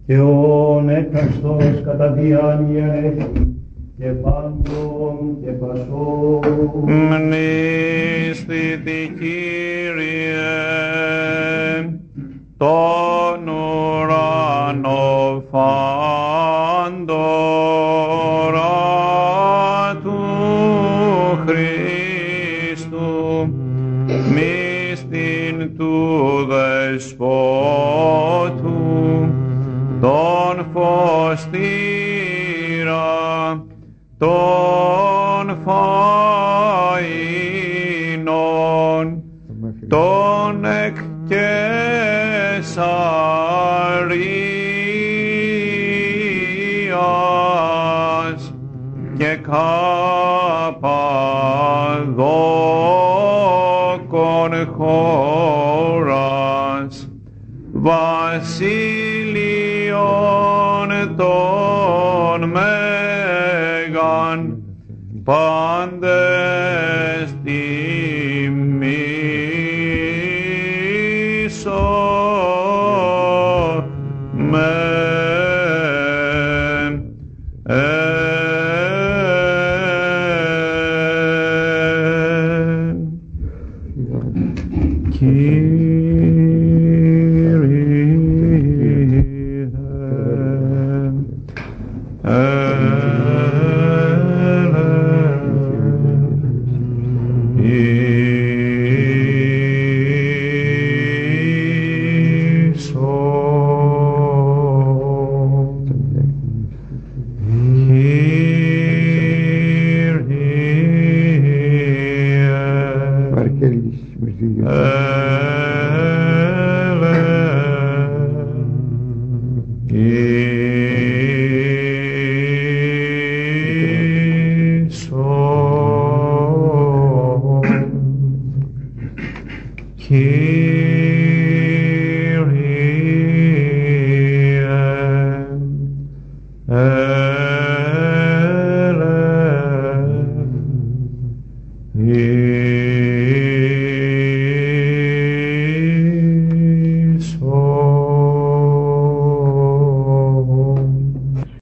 και ον έκαστος κατά διάνοια έχει, και πάντων και πασών. Μνήσθητη Κύριε, τον ουρανό φάντορα του Χριστού, μυστην του Δεσπότου, τον φωστήρα, των φαΐνων, των εκ Καισαρίας και Καπαδόκων χώρας, βασίλειων των Μέγαν, πάντες Κύριε